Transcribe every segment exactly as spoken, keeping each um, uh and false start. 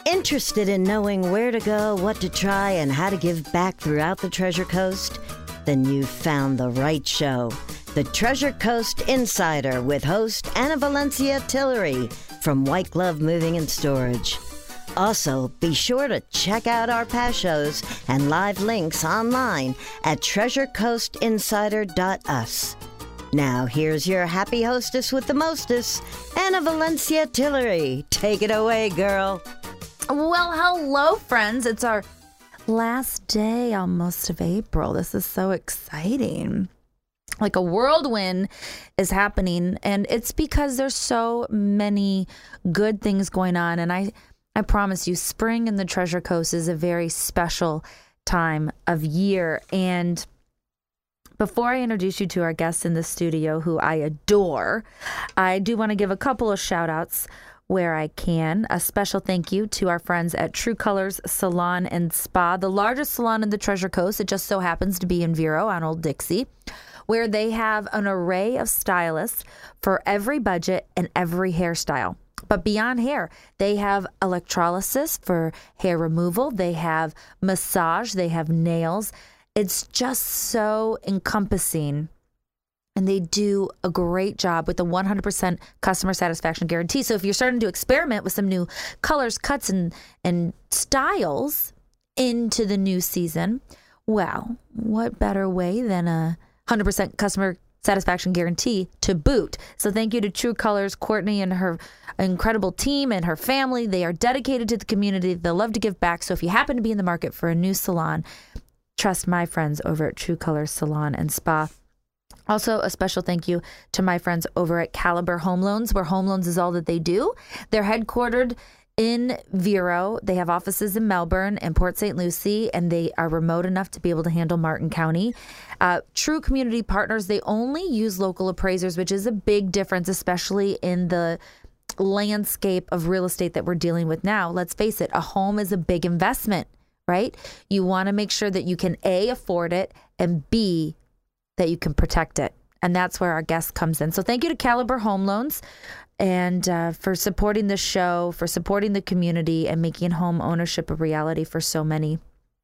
Interested in knowing where to go, what to try, and how to give back throughout the Treasure Coast? Then you've found the right show. The Treasure Coast Insider with host Anna Valencia Tillery from White Glove Moving and Storage. Also, be sure to check out our past shows and live links online at treasure coast insider dot u s. Now, here's your happy hostess with the mostess, Anna Valencia Tillery. Take it away, girl. Well, hello, friends. It's our last day almost of April. This is so exciting. Like a whirlwind is happening, and it's because there's so many good things going on. And I, I promise you, spring in the Treasure Coast is a very special time of year. And before I introduce you to our guests in the studio, who I adore, I do want to give a couple of shout outs where I can. A special thank you to our friends at True Colors Salon and Spa, the largest salon in the Treasure Coast. It just so happens to be in Vero on Old Dixie, where they have an array of stylists for every budget and every hairstyle. But beyond hair, they have electrolysis for hair removal. They have massage. They have nails. It's just so encompassing. And they do a great job with the one hundred percent customer satisfaction guarantee. So if you're starting to experiment with some new colors, cuts, and, and styles into the new season, well, what better way than a one hundred percent customer satisfaction guarantee to boot? So thank you to True Colors, Courtney and her incredible team and her family. They are dedicated to the community. They love to give back. So if you happen to be in the market for a new salon, trust my friends over at True Colors Salon and Spa. Also, a special thank you to my friends over at Caliber Home Loans, where home loans is all that they do. They're headquartered in Vero. They have offices in Melbourne and Port Saint Lucie, and they are remote enough to be able to handle Martin County. Uh, true community partners, they only use local appraisers, which is a big difference, especially in the landscape of real estate that we're dealing with now. Let's face it, a home is a big investment, right? You want to make sure that you can A, afford it, and B, that you can protect it. And that's where our guest comes in. So thank you to Caliber Home Loans and uh, for supporting the show, for supporting the community, and making home ownership a reality for so many.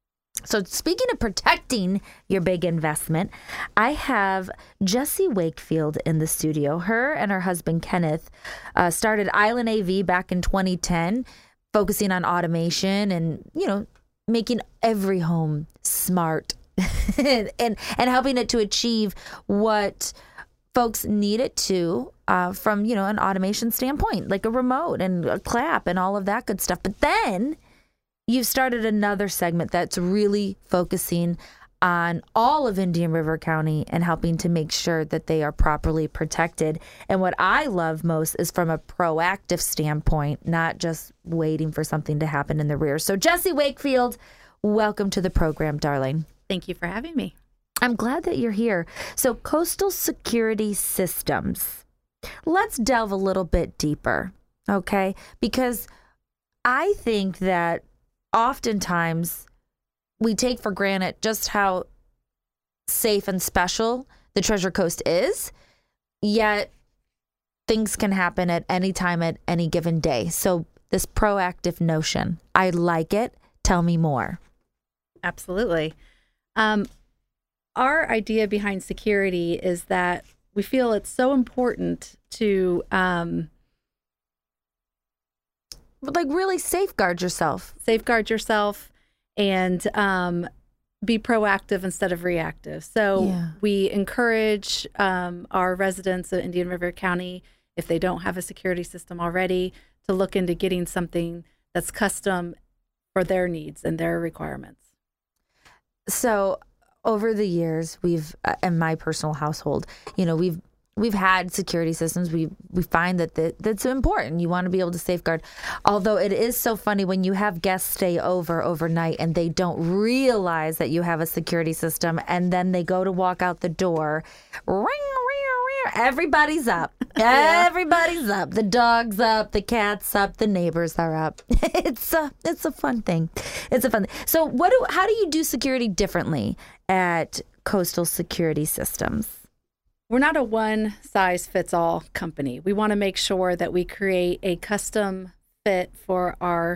So speaking of protecting your big investment, I have Jessie Wakefield in the studio. Her and her husband, Kenneth, uh, started Island A V back in twenty ten, focusing on automation and, you know, making every home smart and, and and helping it to achieve what folks need it to uh, from, you know, an automation standpoint, like a remote and a clap and all of that good stuff. But then you've started another segment that's really focusing on all of Indian River County and helping to make sure that they are properly protected. And what I love most is from a proactive standpoint, not just waiting for something to happen in the rear. So Jessie Wakefield, welcome to the program, darling. Thank you for having me. I'm glad that you're here. So Coastal Security Systems. Let's delve a little bit deeper, okay? Because I think that oftentimes we take for granted just how safe and special the Treasure Coast is, yet things can happen at any time at any given day. So this proactive notion, I like it. Tell me more. Absolutely. Um, our idea behind security is that we feel it's so important to um, like really safeguard yourself. Safeguard yourself and um, be proactive instead of reactive. So yeah. we encourage um, our residents of Indian River County, if they don't have a security system already, to look into getting something that's custom for their needs and their requirements. So over the years, we've, uh, in my personal household, you know, we've we've had security systems. We we find that the, that's important. You want to be able to safeguard. Although it is so funny when you have guests stay over overnight and they don't realize that you have a security system, and then they go to walk out the door, ring, ring, ring, everybody's up. Yeah. Everybody's up. The dog's up. The cat's up. The neighbors are up. It's a it's a fun thing. It's a fun thing. So what do how do you do security differently at Coastal Security Systems? We're not a one-size-fits-all company. We want to make sure that we create a custom fit for our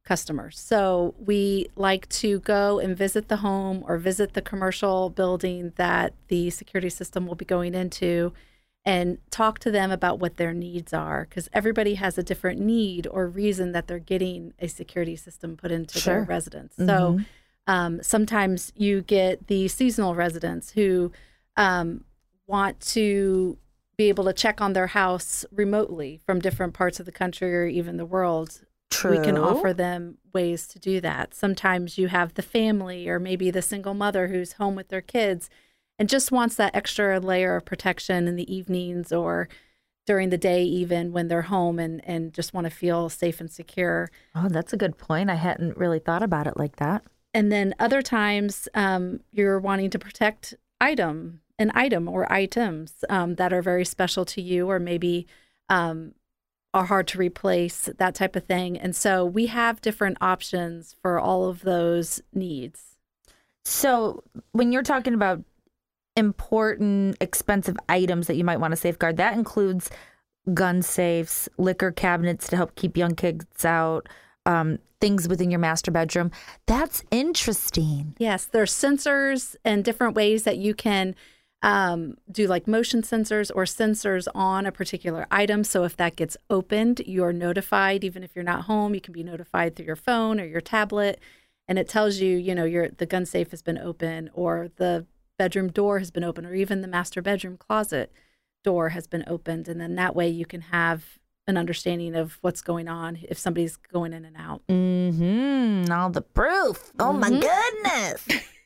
customers. So we like to go and visit the home or visit the commercial building that the security system will be going into and talk to them about what their needs are, because everybody has a different need or reason that they're getting a security system put into sure. their residence. Mm-hmm. So um, sometimes you get the seasonal residents who um, want to be able to check on their house remotely from different parts of the country or even the world. True. We can offer them ways to do that. Sometimes you have the family or maybe the single mother who's home with their kids and just wants that extra layer of protection in the evenings or during the day, even when they're home, and, and just want to feel safe and secure. Oh, that's a good point. I hadn't really thought about it like that. And then other times um, you're wanting to protect item, an item or items um, that are very special to you, or maybe um, are hard to replace, that type of thing. And so we have different options for all of those needs. So when you're talking about important, expensive items that you might want to safeguard, that includes gun safes, liquor cabinets to help keep young kids out, um, things within your master bedroom. That's interesting. Yes, there's sensors and different ways that you can Um, do like motion sensors or sensors on a particular item. So if that gets opened, you're notified. Even if you're not home, you can be notified through your phone or your tablet. And it tells you, you know, your the gun safe has been open, or the bedroom door has been open, or even the master bedroom closet door has been opened. And then that way you can have an understanding of what's going on if somebody's going in and out. Mm-hmm. All the proof. Oh, mm-hmm. my goodness.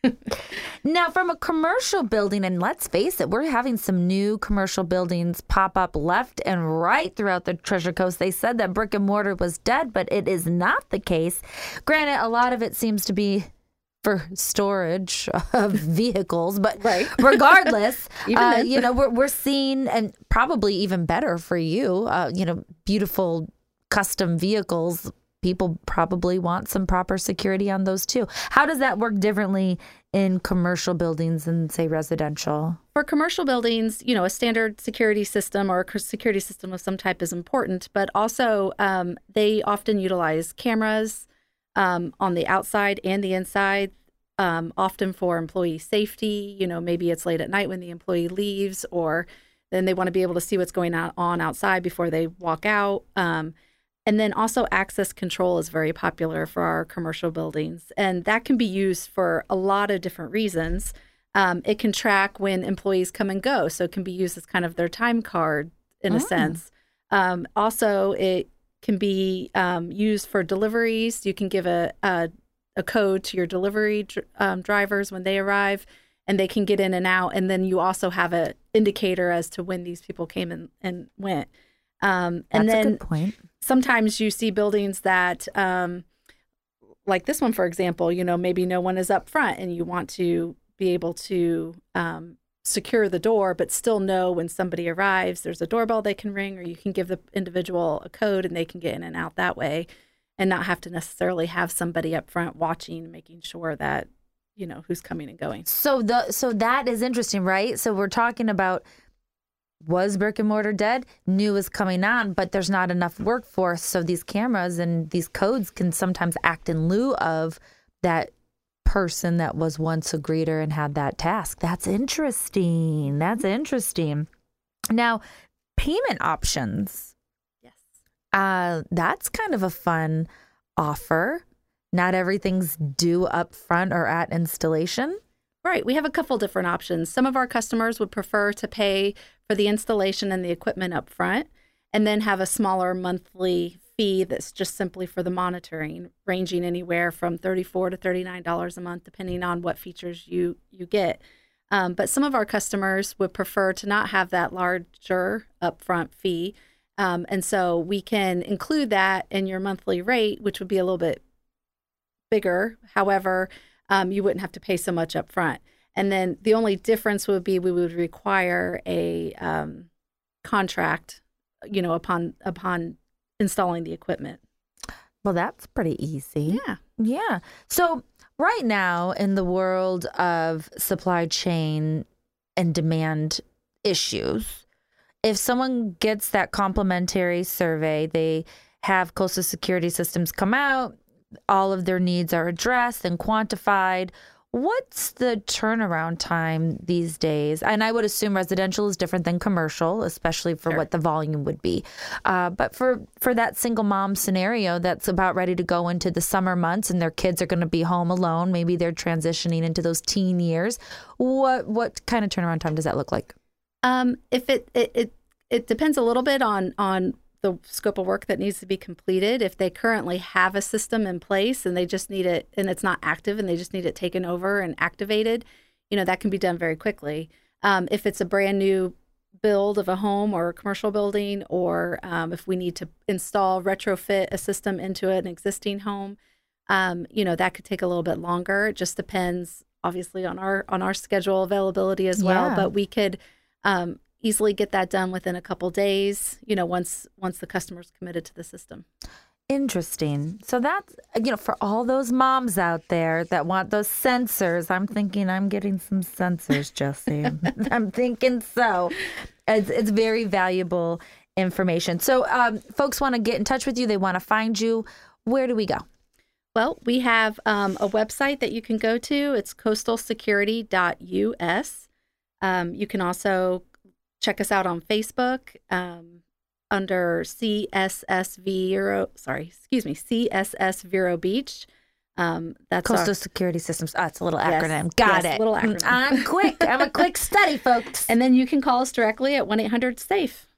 Now, from a commercial building, and let's face it, we're having some new commercial buildings pop up left and right throughout the Treasure Coast. They said that brick and mortar was dead, but it is not the case. Granted, a lot of it seems to be for storage of vehicles, but right. regardless, uh, you know, we're we're seeing, and probably even better for you, uh, you know, beautiful custom vehicles. People probably want some proper security on those too. How does that work differently in commercial buildings than, say, residential? For commercial buildings, you know, a standard security system or a security system of some type is important, but also um, they often utilize cameras um, on the outside and the inside, um, often for employee safety. You know, maybe it's late at night when the employee leaves, or then they want to be able to see what's going on outside before they walk out. Um, And then also access control is very popular for our commercial buildings. And that can be used for a lot of different reasons. Um, it can track when employees come and go. So it can be used as kind of their time card in oh. a sense. Um, also, it can be um, used for deliveries. You can give a, a, a code to your delivery dr- um, drivers when they arrive, and they can get in and out. And then you also have an indicator as to when these people came and, and went. Um, and That's then a good point. Sometimes you see buildings that, um, like this one, for example, you know, maybe no one is up front and you want to be able to um, secure the door, but still know when somebody arrives, there's a doorbell they can ring, or you can give the individual a code and they can get in and out that way and not have to necessarily have somebody up front watching, making sure that, you know, who's coming and going. So the so that is interesting, right? So we're talking about, was brick and mortar dead? New is coming on, but there's not enough workforce. So these cameras and these codes can sometimes act in lieu of that person that was once a greeter and had that task. That's interesting. That's interesting. Now, payment options. Yes. Uh, that's kind of a fun offer. Not everything's due up front or at installation. Right. We have a couple different options. Some of our customers would prefer to pay for the installation and the equipment up front, and then have a smaller monthly fee that's just simply for the monitoring, ranging anywhere from thirty-four dollars to thirty-nine dollars a month, depending on what features you, you get. Um, but some of our customers would prefer to not have that larger upfront fee. Um, and so we can include that in your monthly rate, which would be a little bit bigger. However, Um, you wouldn't have to pay so much up front. And then the only difference would be we would require a um, contract, you know, upon upon installing the equipment. Well, that's pretty easy. Yeah. Yeah. So right now in the world of supply chain and demand issues, if someone gets that complimentary survey, they have Coastal Security Systems come out, all of their needs are addressed and quantified. What's the turnaround time these days? And I would assume residential is different than commercial, especially for sure. what the volume would be. Uh, but for, for that single mom scenario that's about ready to go into the summer months and their kids are going to be home alone, maybe they're transitioning into those teen years, what what kind of turnaround time does that look like? Um, if it, it it it depends a little bit on on the scope of work that needs to be completed. If they currently have a system in place and they just need it, and it's not active and they just need it taken over and activated, you know, that can be done very quickly. Um, if it's a brand new build of a home or a commercial building, or um, if we need to install, retrofit a system into an existing home, um, you know, that could take a little bit longer. It just depends, obviously, on our on our schedule availability as well. Yeah. But we could um, easily get that done within a couple days, you know, once once the customer's committed to the system. Interesting. So that's, you know, for all those moms out there that want those sensors, I'm thinking I'm getting some sensors, Jessie. I'm thinking so. It's, it's very valuable information. So um, folks want to get in touch with you. They want to find you. Where do we go? Well, we have um, a website that you can go to. It's coastal security dot U S. Um, you can also check us out on Facebook um, under C S S Vero. Sorry, excuse me, C S S Vero Beach. Um, that's Coastal our, Security Systems. Oh, it's a little yes, acronym. Got yes, it. Little acronym. I'm quick. I'm a quick study, folks. And then you can call us directly at one eight hundred SAFE.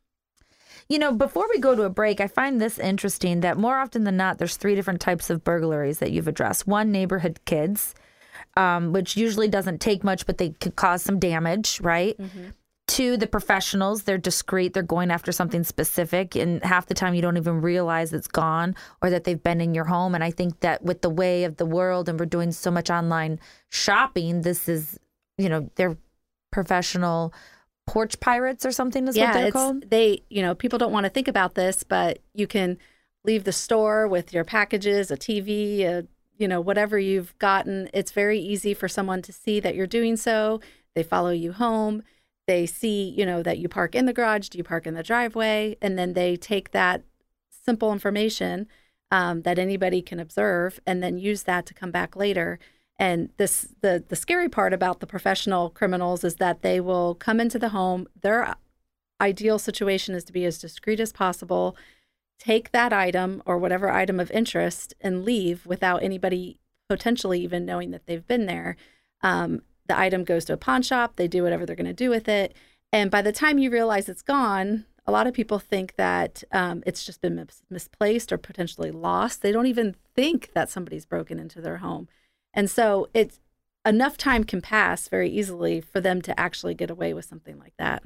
You know, before we go to a break, I find this interesting that more often than not, there's three different types of burglaries that you've addressed. One, neighborhood kids, um, which usually doesn't take much, but they could cause some damage, right? Mm-hmm. Two, the professionals. They're discreet. They're going after something specific. And half the time you don't even realize it's gone or that they've been in your home. And I think that with the way of the world and we're doing so much online shopping, this is, you know, they're professional porch pirates or something is yeah, what they're it's, called. They, you know, people don't want to think about this, but you can leave the store with your packages, a T V, a, you know, whatever you've gotten. It's very easy for someone to see that you're doing so. They follow you home. They see, you know, that you park in the garage, do you park in the driveway? And then they take that simple information um, that anybody can observe and then use that to come back later. And this the the scary part about the professional criminals is that they will come into the home. Their ideal situation is to be as discreet as possible, take that item or whatever item of interest and leave without anybody potentially even knowing that they've been there. Um, the item goes to a pawn shop. They do whatever they're going to do with it. And by the time you realize it's gone, a lot of people think that um, it's just been mis- misplaced or potentially lost. They don't even think that somebody's broken into their home. And so it's enough time can pass very easily for them to actually get away with something like that.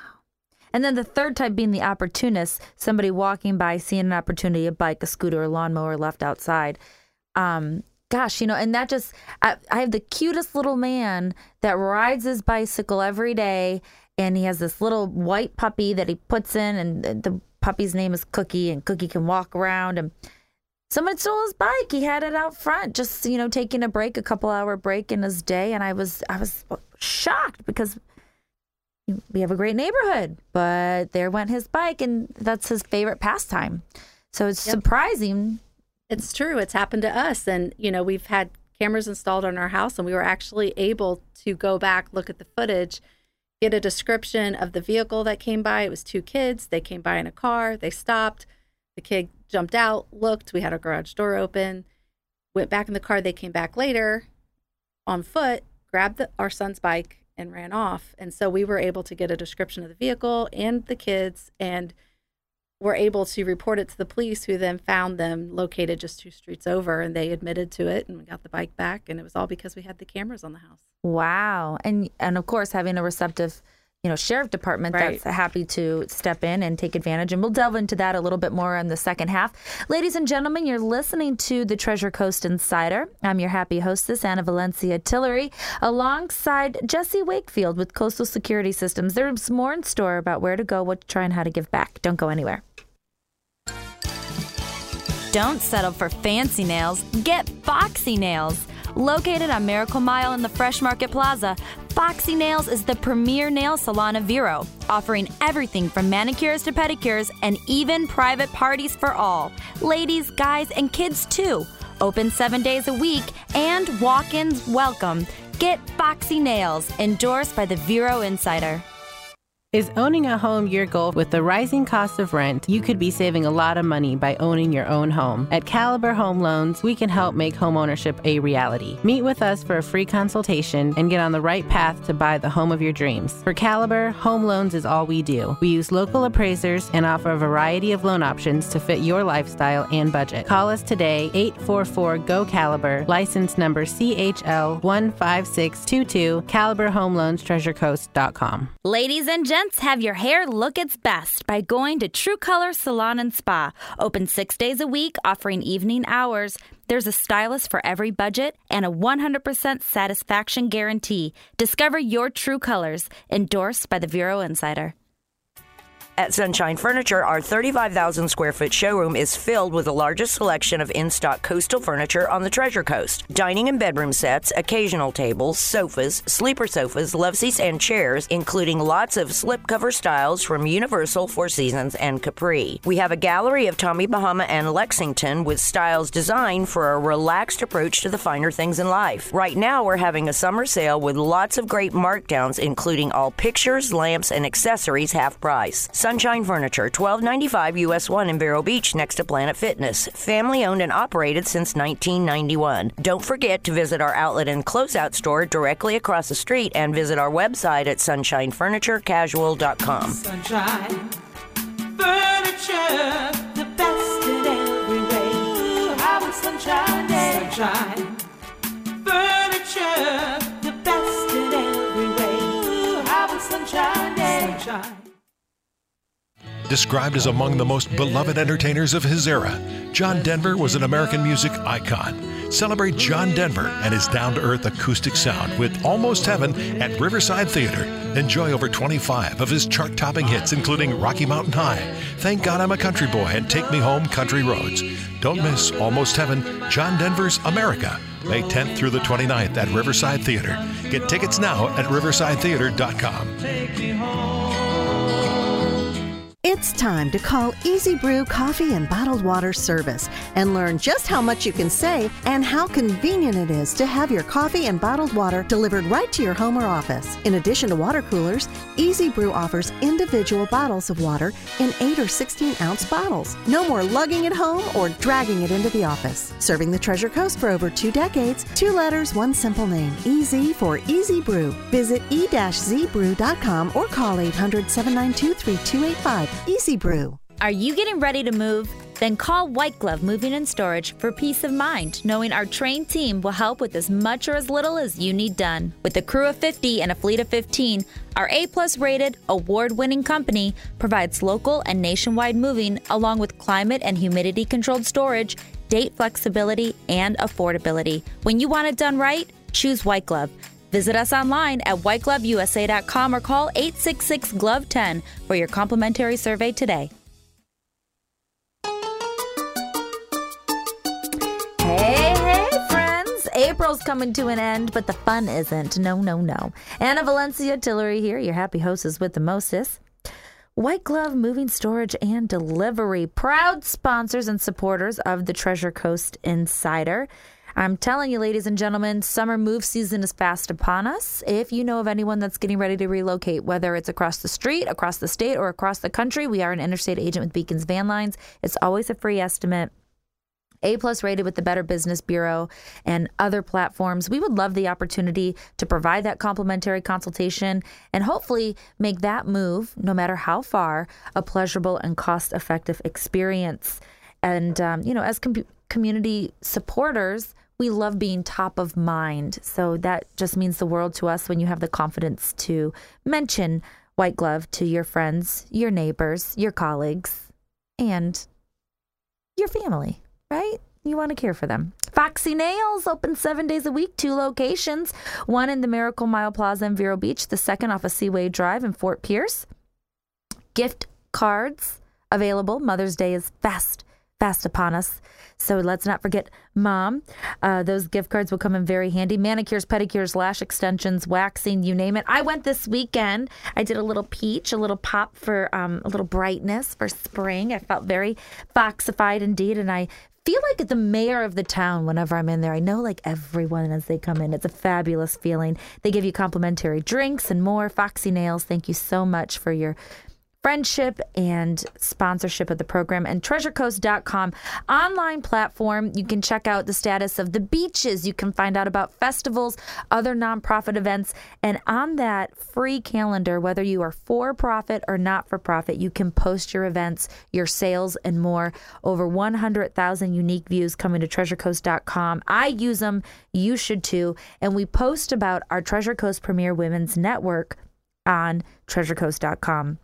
And then the third type being the opportunist, somebody walking by, seeing an opportunity, a bike, a scooter, a lawnmower left outside. Um, gosh, you know, and that just, I, I have the cutest little man that rides his bicycle every day, and he has this little white puppy that he puts in, and the puppy's name is Cookie, and Cookie can walk around, and someone stole his bike. He had it out front, just, you know, taking a break, a couple hour break in his day. And I was, I was shocked because we have a great neighborhood, but there went his bike and that's his favorite pastime. So it's yep. surprising. It's true. It's happened to us. And, you know, we've had cameras installed on our house and we were actually able to go back, look at the footage, get a description of the vehicle that came by. It was two kids. They came by in a car. They stopped. The kid jumped out, looked, we had our garage door open, went back in the car. They came back later on foot, grabbed the, our son's bike and ran off. And so we were able to get a description of the vehicle and the kids and were able to report it to the police, who then found them located just two streets over, and they admitted to it and we got the bike back. And it was all because we had the cameras on the house. Wow. And, and of course, having a receptive you know, sheriff department right. that's happy to step in and take advantage. And we'll delve into that a little bit more in the second half. Ladies and gentlemen, you're listening to the Treasure Coast Insider. I'm your happy hostess, Anna Valencia Tillery, alongside Jessie Wakefield with Coastal Security Systems. There's more in store about where to go, what to try, and how to give back. Don't go anywhere. Don't settle for fancy nails. Get Foxy Nails. Located on Miracle Mile in the Fresh Market Plaza, Foxy Nails is the premier nail salon of Vero, offering everything from manicures to pedicures and even private parties for all. Ladies, guys, and kids too. open seven days a week, and walk-ins welcome. Get Foxy Nails, endorsed by the Vero Insider. Is owning a home your goal? With the rising cost of rent, you could be saving a lot of money by owning your own home. At Caliber Home Loans, we can help make homeownership a reality. Meet with us for a free consultation and get on the right path to buy the home of your dreams. For Caliber, home loans is all we do. We use local appraisers and offer a variety of loan options to fit your lifestyle and budget. Call us today, eight four four, G O, Caliber, license number C H L one five six two two, Caliber Home Loans Treasure Coast dot com. Ladies and gentlemen, have your hair look its best by going to True Color Salon and Spa. Open six days a week, offering evening hours. There's a stylist for every budget and a one hundred percent satisfaction guarantee. Discover your true colors. Endorsed by the Vero Insider. At Sunshine Furniture, our thirty-five thousand square foot showroom is filled with the largest selection of in-stock coastal furniture on the Treasure Coast. Dining and bedroom sets, occasional tables, sofas, sleeper sofas, love seats, and chairs, including lots of slipcover styles from Universal, Four Seasons, and Capri. We have a gallery of Tommy Bahama and Lexington with styles designed for a relaxed approach to the finer things in life. Right now, we're having a summer sale with lots of great markdowns, including all pictures, lamps, and accessories half price. Sunshine Furniture, twelve ninety-five U S one in Vero Beach next to Planet Fitness. Family owned and operated since nineteen ninety-one. Don't forget to visit our outlet and closeout store directly across the street and visit our website at sunshine furniture casual dot com. Sunshine Furniture, the best in every way. Have a sunshine day. Sunshine Furniture, the best in every way. Have a sunshine day. Sunshine. Described as among the most beloved entertainers of his era, John Denver was an American music icon. Celebrate John Denver and his down-to-earth acoustic sound with Almost Heaven at Riverside Theater. Enjoy over twenty-five of his chart-topping hits, including Rocky Mountain High, Thank God I'm a Country Boy, and Take Me Home, Country Roads. Don't miss Almost Heaven, John Denver's America, May tenth through the twenty-ninth at Riverside Theater. Get tickets now at riverside theater dot com. Take me home. It's time to call Easy Brew Coffee and Bottled Water Service and learn just how much you can save and how convenient it is to have your coffee and bottled water delivered right to your home or office. In addition to water coolers, Easy Brew offers individual bottles of water in eight or sixteen ounce bottles. No more lugging it home or dragging it into the office. Serving the Treasure Coast for over two decades, two letters, one simple name, Easy for Easy Brew. Visit e dash z brew dot com or call eight hundred, seven nine two, three two eight five. Easy Brew. Are you getting ready to move? Then call White Glove Moving and Storage for peace of mind, knowing our trained team will help with as much or as little as you need done. With a crew of fifty and a fleet of fifteen, our A-plus rated, award-winning company provides local and nationwide moving along with climate and humidity-controlled storage, date flexibility, and affordability. When you want it done right, choose White Glove. Visit us online at white glove u s a dot com or call eight six six, glove ten for your complimentary survey today. Hey, hey, friends. April's coming to an end, but the fun isn't. No, no, no. Anna Valencia Tillery here, your happy hostess with the mostest. White Glove Moving, Storage, and Delivery, proud sponsors and supporters of the Treasure Coast Insider. I'm telling you, ladies and gentlemen, summer move season is fast upon us. If you know of anyone that's getting ready to relocate, whether it's across the street, across the state, or across the country, we are an interstate agent with Beacons Van Lines. It's always a free estimate. A-plus rated with the Better Business Bureau and other platforms. We would love the opportunity to provide that complimentary consultation and hopefully make that move, no matter how far, a pleasurable and cost-effective experience. And, um, you know, as com- community supporters, we love being top of mind. So that just means the world to us when you have the confidence to mention White Glove to your friends, your neighbors, your colleagues, and your family, right? You want to care for them. Foxy Nails, open seven days a week, two locations. One in the Miracle Mile Plaza in Vero Beach, the second off of Seaway Drive in Fort Pierce. Gift cards available. Mother's Day is fast, fast upon us. So let's not forget Mom. Uh, those gift cards will come in very handy. Manicures, pedicures, lash extensions, waxing, you name it. I went this weekend. I did a little peach, a little pop for um, a little brightness for spring. I felt very foxified indeed, and I feel like the mayor of the town whenever I'm in there. I know like everyone as they come in. It's a fabulous feeling. They give you complimentary drinks and more. Foxy Nails, thank you so much for your friendship and sponsorship of the program. And treasure coast dot com online platform. You can check out the status of the beaches. You can find out about festivals, other nonprofit events. And on that free calendar, whether you are for profit or not for profit, you can post your events, your sales, and more. Over one hundred thousand unique views coming to treasure coast dot com. I use them. You should too. And we post about our Treasure Coast Premier Women's Network on treasure coast dot com.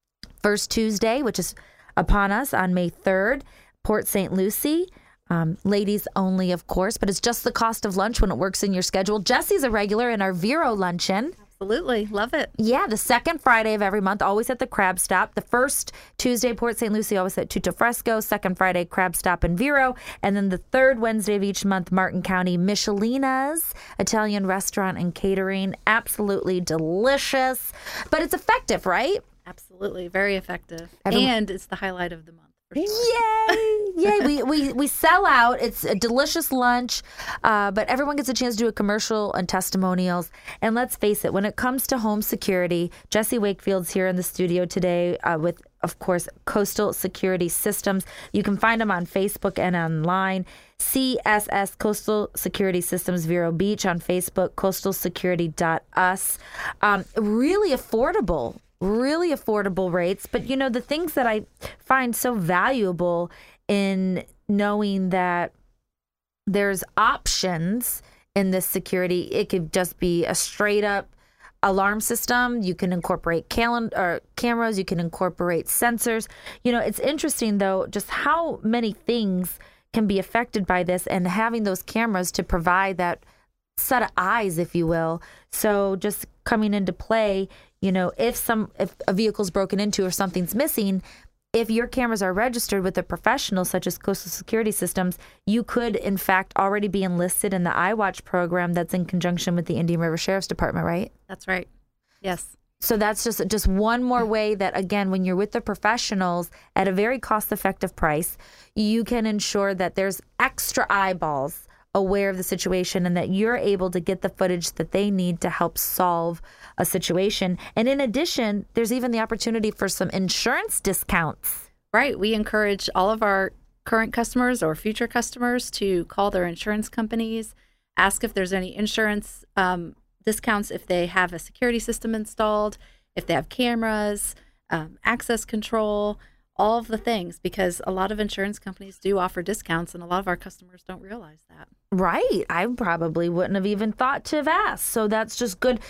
First Tuesday, which is upon us on May third, Port Saint Lucie. Um, ladies only, of course, but it's just the cost of lunch when it works in your schedule. Jesse's a regular in our Vero luncheon. Absolutely. Love it. Yeah, the second Friday of every month, always at the Crab Stop. The first Tuesday, Port Saint Lucie, always at Tutto Fresco. Second Friday, Crab Stop and Vero. And then the third Wednesday of each month, Martin County, Michelina's Italian restaurant and catering. Absolutely delicious. But it's effective, right? Absolutely. Very effective. Everyone- and it's the highlight of the month. For sure. Yay! Yay! We, we we sell out. It's a delicious lunch, uh, but everyone gets a chance to do a commercial and testimonials. And let's face it, when it comes to home security, Jesse Wakefield's here in the studio today uh, with, of course, Coastal Security Systems. You can find them on Facebook and online. C S S Coastal Security Systems Vero Beach on Facebook, coastal security dot u s. Um, really affordable. Really affordable rates. But, you know, the things that I find so valuable in knowing that there's options in this security, it could just be a straight up alarm system. You can incorporate calendar or cameras. You can incorporate sensors. You know, it's interesting, though, just how many things can be affected by this and having those cameras to provide that set of eyes, if you will. So just coming into play, you know, if some if a vehicle's broken into or something's missing, if your cameras are registered with a professional such as Coastal Security Systems, you could, in fact, already be enlisted in the iWatch program that's in conjunction with the Indian River Sheriff's Department, right? That's right. Yes. So that's just just one more way that, again, when you're with the professionals at a very cost-effective price, you can ensure that there's extra eyeballs aware of the situation and that you're able to get the footage that they need to help solve a situation. And in addition, there's even the opportunity for some insurance discounts. Right. We encourage all of our current customers or future customers to call their insurance companies, ask if there's any insurance um, discounts if they have a security system installed, if they have cameras, um, access control, all of the things, because a lot of insurance companies do offer discounts and a lot of our customers don't realize that. Right. I probably wouldn't have even thought to have asked. So that's just good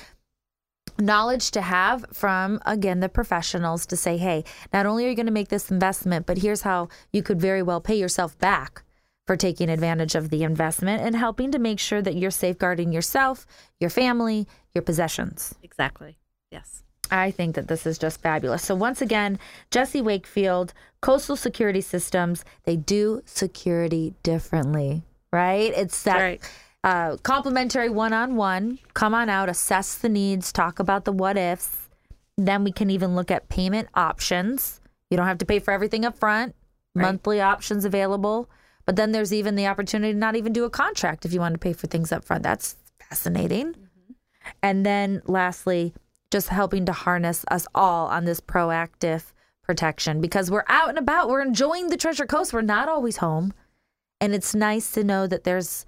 knowledge to have from, again, the professionals to say, hey, not only are you going to make this investment, but here's how you could very well pay yourself back for taking advantage of the investment and helping to make sure that you're safeguarding yourself, your family, your possessions. Exactly. Yes. I think that this is just fabulous. So once again, Jesse Wakefield, Coastal Security Systems, they do security differently, right? It's that right. uh, complimentary one-on-one. Come on out, assess the needs, talk about the what-ifs. Then we can even look at payment options. You don't have to pay for everything up front. Right. Monthly options available. But then there's even the opportunity to not even do a contract if you want to pay for things up front. That's fascinating. Mm-hmm. And then lastly, just helping to harness us all on this proactive protection because we're out and about. We're enjoying the Treasure Coast. We're not always home. And it's nice to know that there's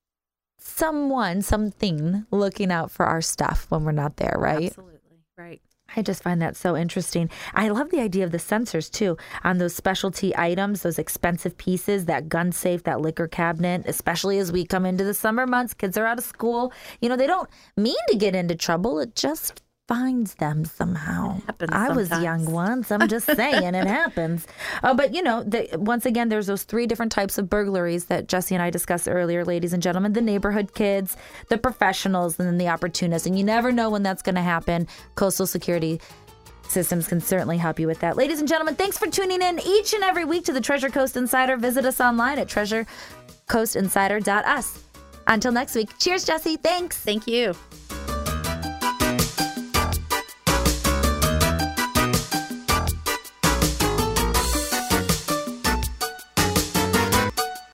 someone, something looking out for our stuff when we're not there, right? Absolutely. Right. I just find that so interesting. I love the idea of the sensors, too, on those specialty items, those expensive pieces, that gun safe, that liquor cabinet, especially as we come into the summer months. Kids are out of school. You know, they don't mean to get into trouble. It just finds them somehow. I was young once. I'm just saying it happens. Uh, but, you know, the, once again, there's those three different types of burglaries that Jesse and I discussed earlier, ladies and gentlemen. The neighborhood kids, the professionals, and then the opportunists. And you never know when that's going to happen. Coastal Security Systems can certainly help you with that. Ladies and gentlemen, thanks for tuning in each and every week to the Treasure Coast Insider. Visit us online at treasure coast insider dot u s. Until next week. Cheers, Jesse. Thanks. Thank you.